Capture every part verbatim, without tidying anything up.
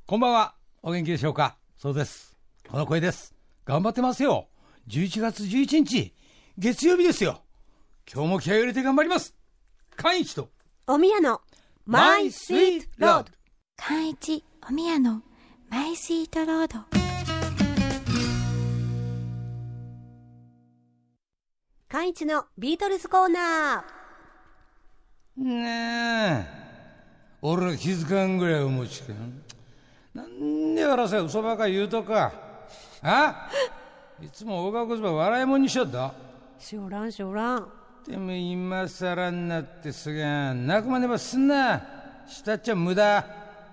こんばんは。お元気でしょうか。そうです。この声です。頑張ってますよ。じゅういちがつじゅういちにち、月曜日ですよ。今日も気合を入れて頑張ります。寛一とおみやのマイスイートロード。 寛一おみやのマイスイートロード。 寛一のビートルズコーナー。ねえ、俺は気づかんぐらい思いつく。なんで笑せ嘘ばか言うとか。あいつも大学ば笑いもんにしよった。 しょらんしょらん。 でも今さらになってすが泣くまねばすんな。したっちゃ無駄。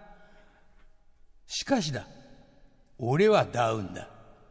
しかしだ、俺はダウンだ。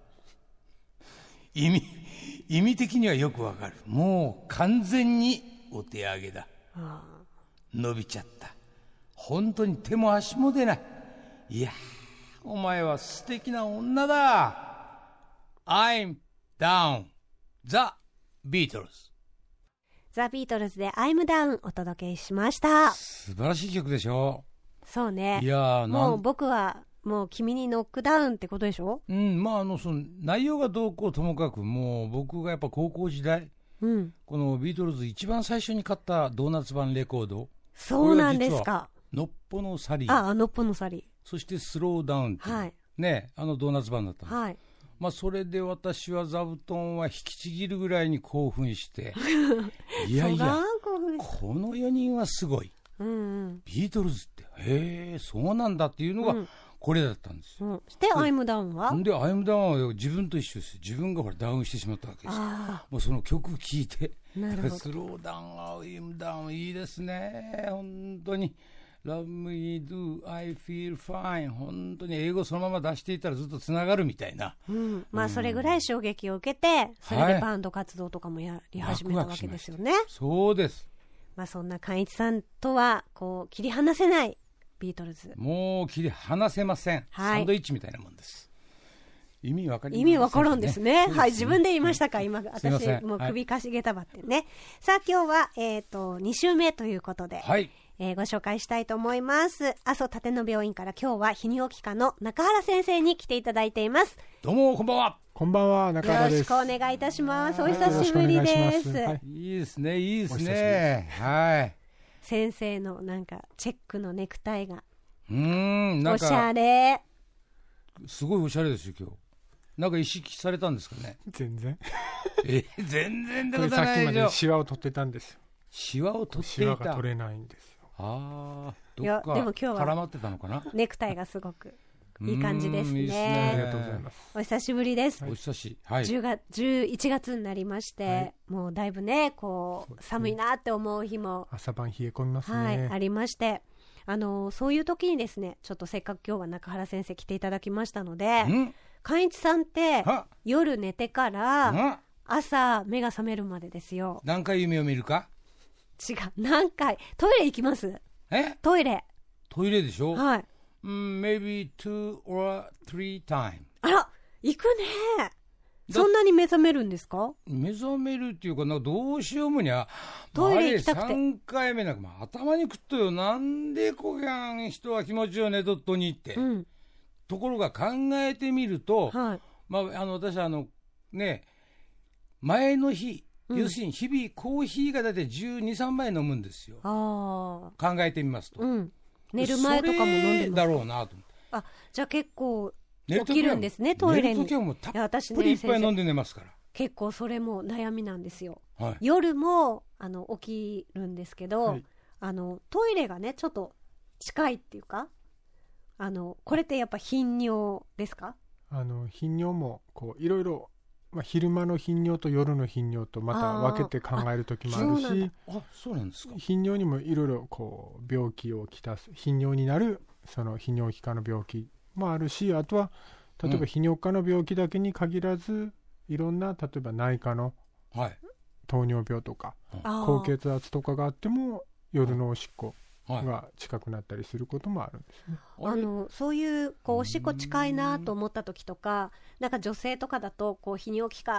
意味意味的にはよくわかる。もう完全にお手上げだ。ああ、伸びちゃった。本当に手も足も出ない。いや、お前は素敵な女だ。I'm down. The Beatles。 ザ・ビートルズで I'm down お届けしました。 素晴らしい曲でしょ。 そうね。 いや、 もう僕はもう君にノックダウンってことでしょ。 うん、まああのその内容がどうこうともかく、もう僕がやっぱ高校時代、うん、このビートルズ一番最初に買ったドーナツ版レコード。 そうなんですか。 のっぽのサリー。 ああ、のっぽのサリー。 そしてスローダウンって、はい、ね、あのドーナツ版だったんです。はい。まあ、それで私は座布団は引きちぎるぐらいに興奮していやいや、このよにんはすごい、うんうん、ビートルズってへえそうなんだっていうのがこれだったんです、うんうん、 でアイムダウンはでアイムダウンは自分と一緒です。自分がほらダウンしてしまったわけです。もうその曲聴いてスローダウンアイムダウンいいですね本当に。Love me do I feel fine。 本当に英語そのまま出していたらずっとつながるみたいな、 うん、まあそれぐらい衝撃を受けて、それでバンド活動とかもやり始めたわけですよね。 そうです。 まあそんな寛一さんとはこう切り離せないビートルズ。 もう切り離せません、はい、サンドイッチみたいなもんです。意味わかります、 ね、意味わからんですね。はい、自分で言いましたか、今私もう首かしげたばってね、はい、さあ今日は、えー、とに週目ということで、はい、えー、ご紹介したいと思います。阿蘇立野病院から今日は泌尿器科の中原先生に来ていただいています。 どうもこんばんは。 こんばんは、中原です。 よろしくお願いいたします。お久しぶりです。 はい、いいですね、いいですね。はい。 先生のなんかチェックのネクタイがうーんなんかおしゃれ。 すごいおしゃれですよ今日。なんか意識されたんですかね。 全然え全然でございないでしょ。 さっきまでシワを取ってたんですよ。 シワを取っていた。 シワが取れないんですよ。 ああ、どっか絡まってたのかな。 ネクタイがすごくいい感じです ね, いいですね。 ありがとうございます。 お久しぶりです。 お久しぶり、はい、 じゅうがつじゅういちがつになりまして、はい、もうだいぶねこう、う寒いなって思う日も朝晩冷え込みますね、 はい、ありまして、あのそういう時にですね、ちょっとせっかく今日は中原先生来ていただきましたので、寛一さんって夜寝てから朝目が覚めるまでですよ。 何回夢を見るか。 違う、何回トイレ行きます。 えトイレトイレでしょ。 はい、 mm, maybe two or three times。 あら行くね。そんなに目覚めるんですか。 目覚めるっていうか、なんかどうしようもにゃトイレ行きたくてさんかいめなんか、まあ、頭にくっとよ。なんでこがん人は気持ちよねとっとにって、うん、ところが考えてみると、はい、まあ、あの私あのね前の日、うん、要するに日々コーヒーがだいたいじゅうに、さんばい飲むんですよ。あ考えてみますと、うん、 寝る前とかも飲んでます。 それだろうなと思って。 あ、じゃあ結構起きるんですね、トイレに。 寝るときはもうたっぷりいっぱい飲んで寝ますから。 結構それも悩みなんですよ、はい、夜もあの起きるんですけど、はい、あのトイレがねちょっと近いっていうか、あのこれってやっぱ頻尿ですか。 あの頻尿もこういろいろ、まあ、昼間の頻尿と夜の頻尿とまた分けて考える時もあるし、 あ、そうなんですか。 頻尿にもいろいろこう病気をきたす、頻尿になるその泌尿器科の病気もあるし、あとは例えば泌尿科の病気だけに限らず、うん、いろんな例えば内科の糖尿病とか、はい、高血圧とかがあっても夜のおしっこが近くなったりすることもあるんですね。 あのそういう、こうおしっこ近いなと思った時とか、なんか女性とかだとこう泌尿器科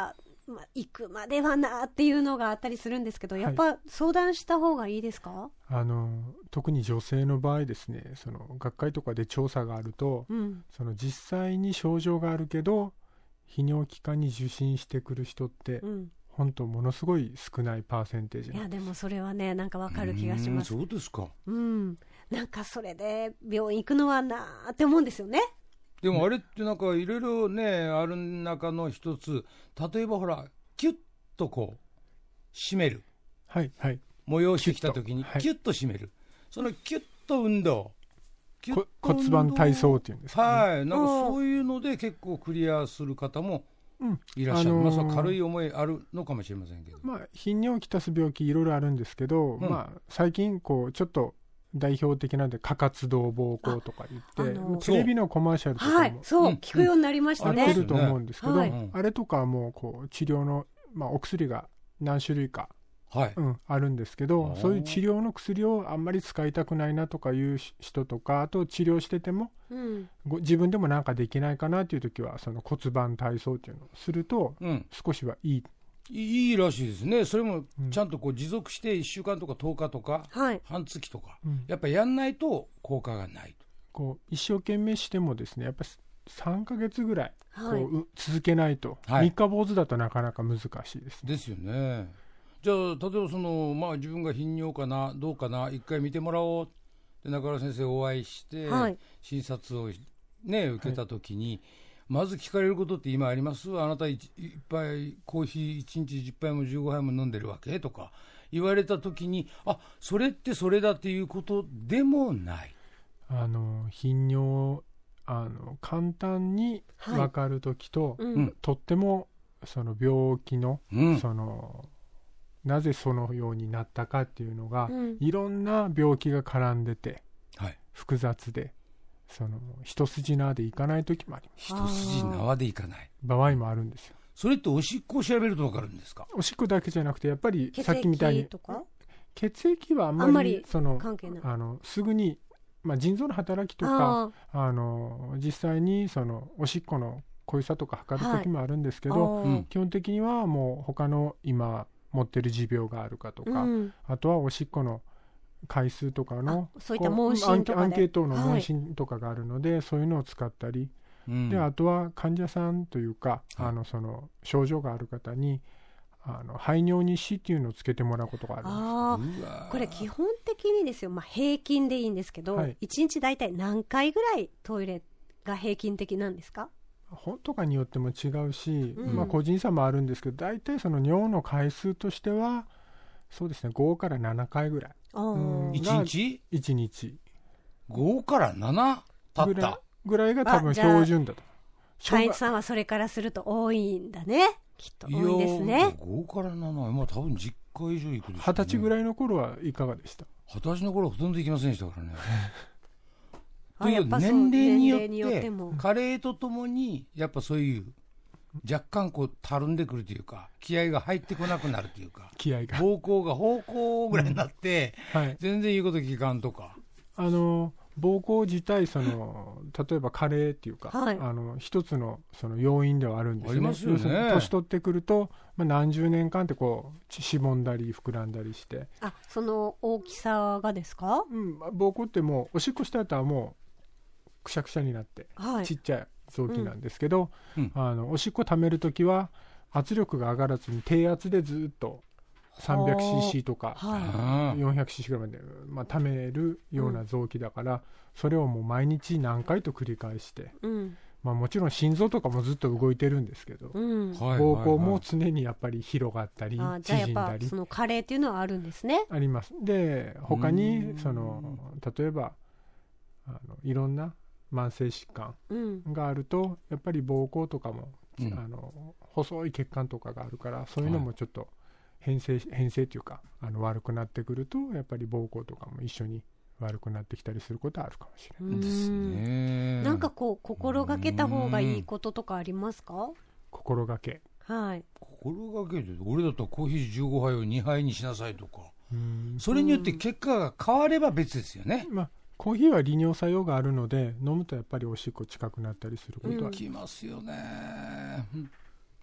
まあ、行くまではなっていうのがあったりするんですけど、やっぱ相談した方がいいですか？はい、 あの特に女性の場合ですね、その学会とかで調査があると、うん、その実際に症状があるけど泌尿器科に受診してくる人って、うん、本当ものすごい少ないパーセンテージなんです。 いやでもそれはね、なんかわかる気がします。 そうですか。 うん、なんかそれで病院行くのはなーって思うんですよね。 でもあれってなんかいろいろねある中の一つ、例えばほらキュッとこう締める、 はいはい、 催してきた時にキュッと締める、はい、そのキュッと運動、 キュッと運動、骨盤体操っていうんですかね、 はい、なんかそういうので結構クリアする方もいらっしゃる、うん、あのー、まあ、軽い思いあるのかもしれませんけど、 まあ、頻尿をきたす病気いろいろあるんですけど、うん、まあ、最近こうちょっと代表的なんで過活動膀胱とか言って、あのー、テレビのコマーシャルとかも、 はい、そう、うん、聞くようになりましたね。 あると思うんですけど、はい、あれとかもこう治療の、まあ、お薬が何種類か、はい、うん、あるんですけど、そういう治療の薬をあんまり使いたくないなとかいう人とか、あと治療してても、うん、ご自分でもなんかできないかなというときはその骨盤体操っていうのをすると、うん、少しはいい。 いいらしいですね。それもちゃんとこう持続していっしゅうかんとかとおかとか、はい、半月とか、うん、やっぱりやんないと効果がないと。 こう一生懸命してもですね、やっぱりさんかげつぐらいこう、はい、続けないと、はい、みっか坊主だとなかなか難しいですね。 ですよね。じゃあ例えばその、まあ、自分が頻尿かなどうかな一回見てもらおうって中原先生お会いして、はい、診察を、ね、受けたときに、はい、まず聞かれることって今あります？あなたいっぱいコーヒーいちにちじゅっぱいもじゅうごはいも飲んでるわけとか言われたときに、あ、それってそれだっていうことでもない。 あの頻尿あの簡単に分かるときと、はい、うん、とってもその病気の、うん、そのなぜそのようになったかっていうのが、うん、いろんな病気が絡んでて、はい、複雑でその一筋縄でいかないときもあります。 一筋縄でいかない場合もあるんですよ。 それっておしっこを調べると分かるんですか？ おしっこだけじゃなくてやっぱりさっきみたいに血液とか？血液はあんまり、あんまりその関係ない。あのすぐに、まあ、腎臓の働きとか あ, あの実際にそのおしっこの濃さとか測るときもあるんですけど、はい、基本的にはもう他の今持ってる持病があるかとか、うん、あとはおしっこの回数とかのそういった問診とかでアンケートの問診とかがあるので、はい、そういうのを使ったり、うん、であとは患者さんというか、はい、あのその症状がある方にあの排尿日誌っていうのをつけてもらうことがあるんです。 あ、これ基本的にですよ、まあ、平均でいいんですけど、はい、いちにち大体何回ぐらいトイレが平均的なんですか？ 本とかによっても違うし、うん、まあ、個人差もあるんですけど、大体その尿の回数としてはそうですね、ごからななかいぐらい、 うん、いちにちいちにちごからななたったぐらいが多分標準だと。 会員さんはそれからすると多いんだね、きっと多いですね。 ごからなな、まあ、多分じゅっかい以上行くでしょうね。 はたちぐらいの頃はいかがでした？ はたちの頃はほとんど行きませんでしたからねという年齢によって加齢とともにやっぱそういう若干こうたるんでくるというか、気合が入ってこなくなるというか、 気合が膀胱が方向ぐらいになって、うん、はい、全然言うこと聞かんとか、 あの膀胱自体その例えば加齢っていうか、はい、あの一つのその要因ではあるんですね。ありますよね。年取ってくると、まあ、何十年間ってこうしぼんだり膨らんだりして、 あ、その大きさがですか？ うん、膀胱ってもうおしっこした後はもうくしゃくしゃになって、はい、ちっちゃい臓器なんですけど、うん、あのおしっこ溜めるときは圧力が上がらずに低圧でずっと さんびゃくシーシー とか、はい、よんひゃくシーシー ぐらいまで、まあ、溜めるような臓器だから、うん、それをもう毎日何回と繰り返して、うん、まあ、もちろん心臓とかもずっと動いてるんですけど、うん、膀胱も常にやっぱり広がったり縮んだり、 じゃあやっぱその加齢っていうのはあるんですね。 あります。で他にその例えばあのいろんな慢性疾患があると、うん、やっぱり膀胱とかも、うん、あの細い血管とかがあるから、そういうのもちょっと変性、はい、変性というかあの悪くなってくると、やっぱり膀胱とかも一緒に悪くなってきたりすることはあるかもしれないですね。 なんかこう心がけた方がいいこととかありますか？ 心がけ、 はい、 心がけって俺だったらコーヒーじゅうごはいをにはいにしなさいとか、それによって結果が変われば別ですよね。 まあコーヒーは利尿作用があるので、飲むとやっぱりおしっこ近くなったりすることは、 きますよね。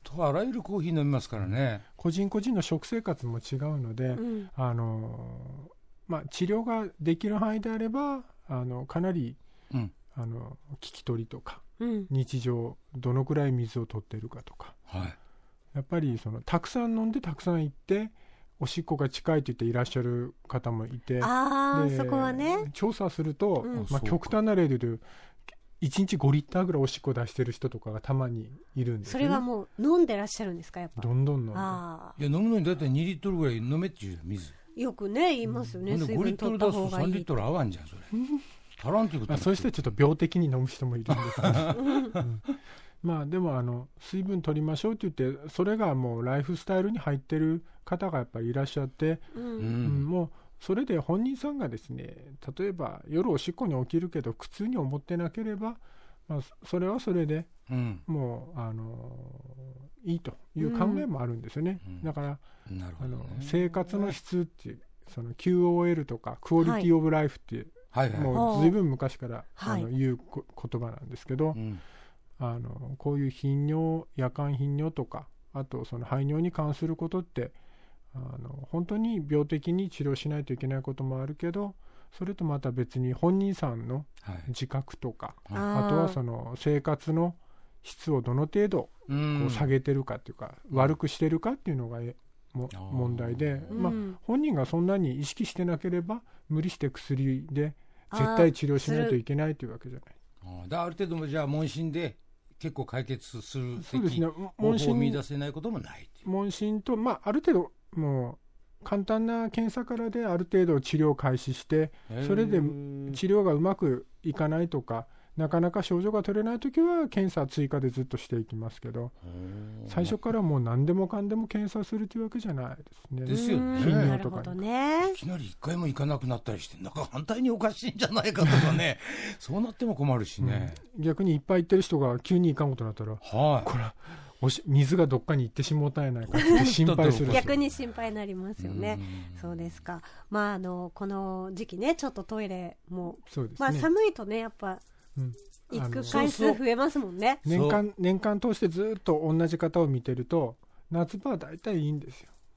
とあらゆるコーヒー飲みますからね。 個人個人の食生活も違うので、うん、あのまあ、治療ができる範囲であればあのかなり、うん、あの聞き取りとか、うん、日常どのくらい水を取っているかとか、はい、やっぱりそのたくさん飲んでたくさん行っておしっこが近いと言っていらっしゃる方もいて、 あそこはね調査すると、うんまあ、極端な例で言うといちにちごリッターぐらいおしっこ出してる人とかがたまにいるんですよね。 それはもう飲んでらっしゃるんですか？やっぱどんどん飲んで。 あいや飲むのにだいたいにリットルぐらい飲めっていう水よくね言いますよね、うん、水分取った方がいい。 ごリットル出すとさんリットル合わんじゃんそれ足らんっていうこと。 そうしてちょっと病的に飲む人もいるんですけど、うんまあでもあの水分取りましょうって言ってそれがもうライフスタイルに入ってる方がやっぱりいらっしゃって、うんうん、もうそれで本人さんがですね例えば夜おしっこに起きるけど苦痛に思ってなければ、まあ、それはそれで、うん、もうあのいいという考えもあるんですよね、うん、だから、うんなるほどね、あの生活の質っていうその キューオーエル とかクオリティオブライフっていう、はいはいはい、もう随分昔から、はい、あの言う言葉なんですけど、うんあのこういう頻尿夜間頻尿とかあとその排尿に関することってあの本当に病的に治療しないといけないこともあるけどそれとまた別に本人さんの自覚とか、はい、あとはその生活の質をどの程度こう下げてるかっていうか、うん、悪くしてるかっていうのがも問題で、まあ、本人がそんなに意識してなければ無理して薬で絶対治療しないといけないというわけじゃない。 あだある程度もじゃあ問診で結構解決する的方法を見出せないこともないっていう。 問診と、まあ、ある程度もう簡単な検査からである程度治療を開始してそれで治療がうまくいかないとかなかなか症状が取れないときは検査追加でずっとしていきますけど最初からもう何でもかんでも検査するというわけじゃないですね。 ですよね。 頻尿とかに、 ね、 いきなりいっかいも行かなくなったりしてなんか反対におかしいんじゃないかとかねそうなっても困るしね、 うん、逆にいっぱい行ってる人が急に行かんことになったら、はい、これおし水がどっかに行ってしもうたんやないかって心配する逆に心配になりますよね。うそうですか。まああのこの時期ねちょっとトイレもそうです、ねまあ、寒いとねやっぱうん、行く回数増えますもんね。 年間年間通してずっと同じ方を見てると夏場は大体いいんですよ、うん、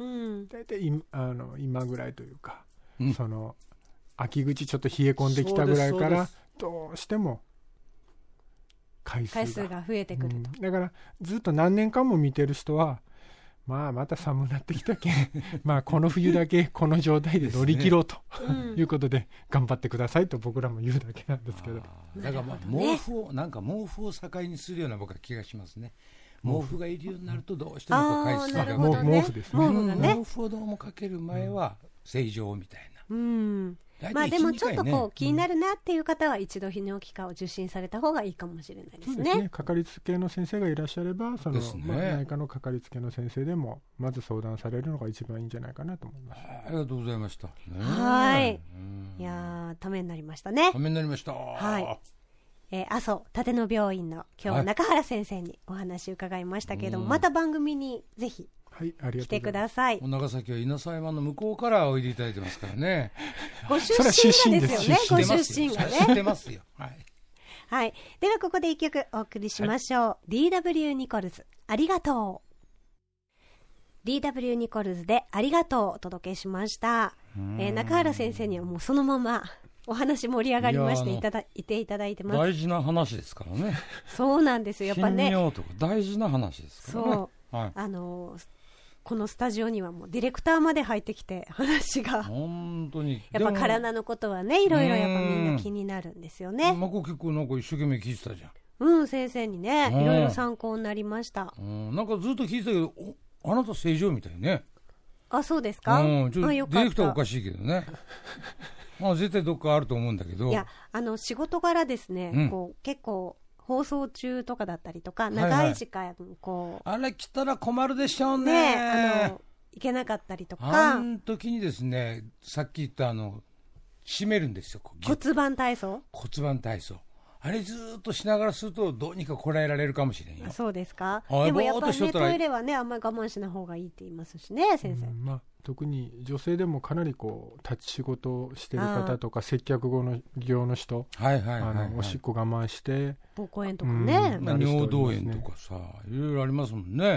大体あの今ぐらいというか、うん、その秋口ちょっと冷え込んできたぐらいからどうしても回数 が, 回数が増えてくると、うん、 だからずっと何年間も見てる人はまあまた寒くなってきたけんまあこの冬だけこの状態で乗り切ろうと、ね、いうことで頑張ってくださいと僕らも言うだけなんですけど、 だからまあ毛布をなんか毛布を境にするような僕は気がしますね。毛布がいるようになるとどうしてもこう回数が、 ね、毛布ですね、 毛布がね、毛布をどうもかける前は正常みたいな、うんまあでもちょっとこう気になるなっていう方は一度泌尿器科を受診された方がいいかもしれないですね。そうですね。 かかりつけの先生がいらっしゃればその、ねまあ、内科のかかりつけの先生でもまず相談されるのが一番いいんじゃないかなと思います。 ありがとうございました、ね、 はい、いやためになりましたね。 ためになりました。 はい、えー、阿蘇立野病院の今日は中原先生にお話伺いましたけれども、はい、また番組にぜひはい、ありがとうございます。来てください。 長崎は稲佐山の向こうからおいでいただいてますからね。 ご出身がですよね。ご出身がね。 知ってますよ。はい。 はい。ではここで一曲お送りしましょう。はい、ディーダブリュー ニコルズありがとう。ディーダブリュー ニコルズでありがとうお届けしました。えー、中原先生にはもうそのままお話盛り上がりましていただいていただいてます。 大事な話ですからね。 そうなんですよ。やっぱね。 頻尿とか大事な話ですからね。 そう。はい、あのー。このスタジオにはもうディレクターまで入ってきて話が本当にやっぱ体のことはねいろいろやっぱみんな気になるんですよね。 まこ結構なんか一生懸命聞いてたじゃん。 うん先生にねいろいろ参考になりました。 うんなんかずっと聞いてたけどあなた正常みたいね。 あそうですか。 うんちょっとディレクターはおかしいけどねまあ絶対どっかあると思うんだけどいやあの仕事柄ですね、うん、こう結構放送中とかだったりとか長い時間こう、 はいはい、あれ来たら困るでしょうね。 ねあのいけなかったりとかあの時にですねさっき言ったあの締めるんですよ骨盤体操骨盤体操あれずっとしながらするとどうにかこらえられるかもしれんよ。 そうですか。でもやっぱりねトイレはねあんまり我慢しない方がいいって言いますしね先生、 うんまあ、特に女性でもかなりこう立ち仕事をしてる方とか接客後の業の人、はいはいはいはい、あのおしっこ我慢して膀胱炎とかね、 うんまあ、尿道炎とかさいろいろありますもんね。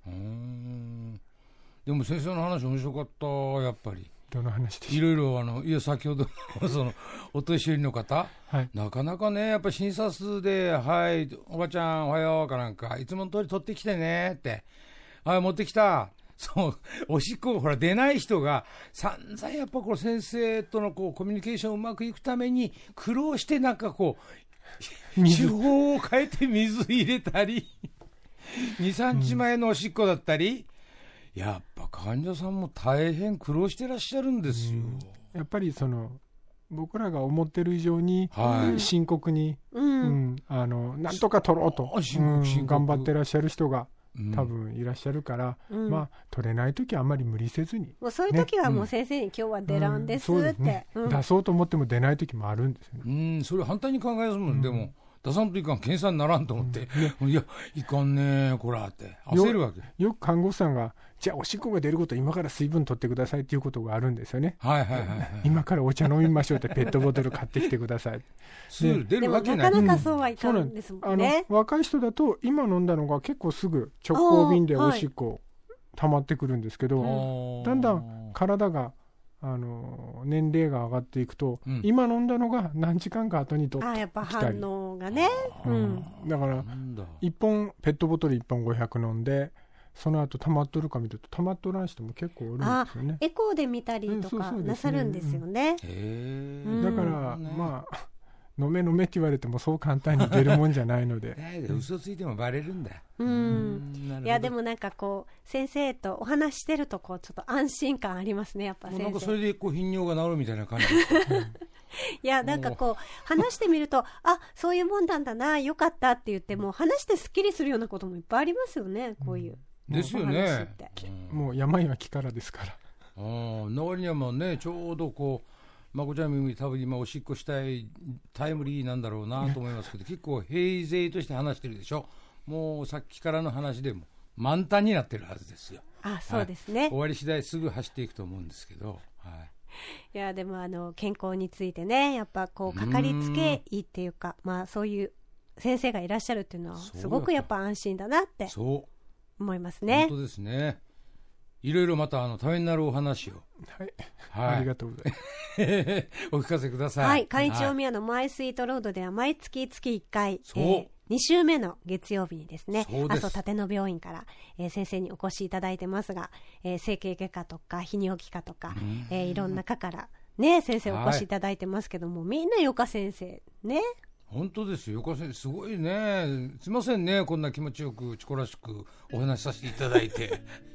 うーん、でも先生の話面白かった。やっぱりどの話でしょう。 いろいろあのいや先ほどそのお年寄りの方、はい、なかなかねやっぱ診察ではいおばちゃんおはようかなんかいつもの通り取ってきてねってはい持ってきた。そうおしっこがほら出ない人が散々やっぱこう先生とのこうコミュニケーションうまくいくために苦労してなんかこう手法を変えて水入れたりにさんにちまえのおしっこだったり、うん、やっぱ患者さんも大変苦労してらっしゃるんですよ、 うん、やっぱりその僕らが思ってる以上に、はい、深刻に、うんうん、あのなんとか取ろうと、うん、頑張ってらっしゃる人が多分いらっしゃるから、うん、まあ取れないときはあんまり無理せずに、 もうそういうときはもう先生に、うん、今日は出らんですって、うん、ねうん、出そうと思っても出ないときもあるんですよね。 うん、それ反対に考えますもん、うん、でも出さんといかん検査にならんと思って、うん、いやいかんねこらって焦るわけ。 よ, よく看護師さんがじゃあおしっこが出ること今から水分取ってくださいっていうことがあるんですよね。 はいはいはい、はい、 今からお茶飲みましょうってペットボトル買ってきてくださいで出るわけない。 でもなかなかそうはいかんですもんね、 うん、若い人だと今飲んだのが結構すぐ直行便でおしっこ溜まってくるんですけど、はい、だんだん体があの年齢が上がっていくと、うん、今飲んだのが何時間か後にとってきたり、あやっぱ反応がね、 うん、だからいっぽんペットボトルいっぽんごひゃく飲んでその後溜まっとるか見ると溜まっとらん人も結構おるんですよね。 エコーで見たりとかなさるんですよね。 へだから、ね、まあ飲め飲めって言われてもそう簡単に出るもんじゃないので嘘ついてもバレるんだ。 うん、いやでもなんかこう先生とお話してるとこうちょっと安心感ありますね。やっぱ先生なんかそれでこう頻尿が治るみたいな感じいやなんかこう話してみるとあそういうもんなんだなよかったって言っても話してすっきりするようなこともいっぱいありますよね。こういう、 うん、ですよね。 もう病は気からですから。 あ周りにはもうねちょうどこうまこちゃんみ多分今おしっこしたいタイムリーなんだろうなと思いますけど結構平勢として話してるでしょ。もうさっきからの話でも満タンになってるはずですよ。 あそうですね、 はい、終わり次第すぐ走っていくと思うんですけど、はい、 いやでもあの健康についてねやっぱこうかかりつけ医っていうかまあそういう先生がいらっしゃるっていうのはすごくやっぱ安心だなって思いますね。 本当ですね。いろいろまたあのためになるお話を、 はいはい、ありがとうございますお聞かせください。 はい、海一大宮のマイスイートロードでは毎月月いっかい、えー、に週目の月曜日にですね阿蘇立野病院から、えー、先生にお越しいただいてますが、えー、整形外科とか泌尿器科とか、えー、いろんな科からね先生お越しいただいてますけども、はい、みんなよか先生ね。 本当ですよ。よか先生すごいね。すいませんねこんな気持ちよくチコらしくお話しさせていただいて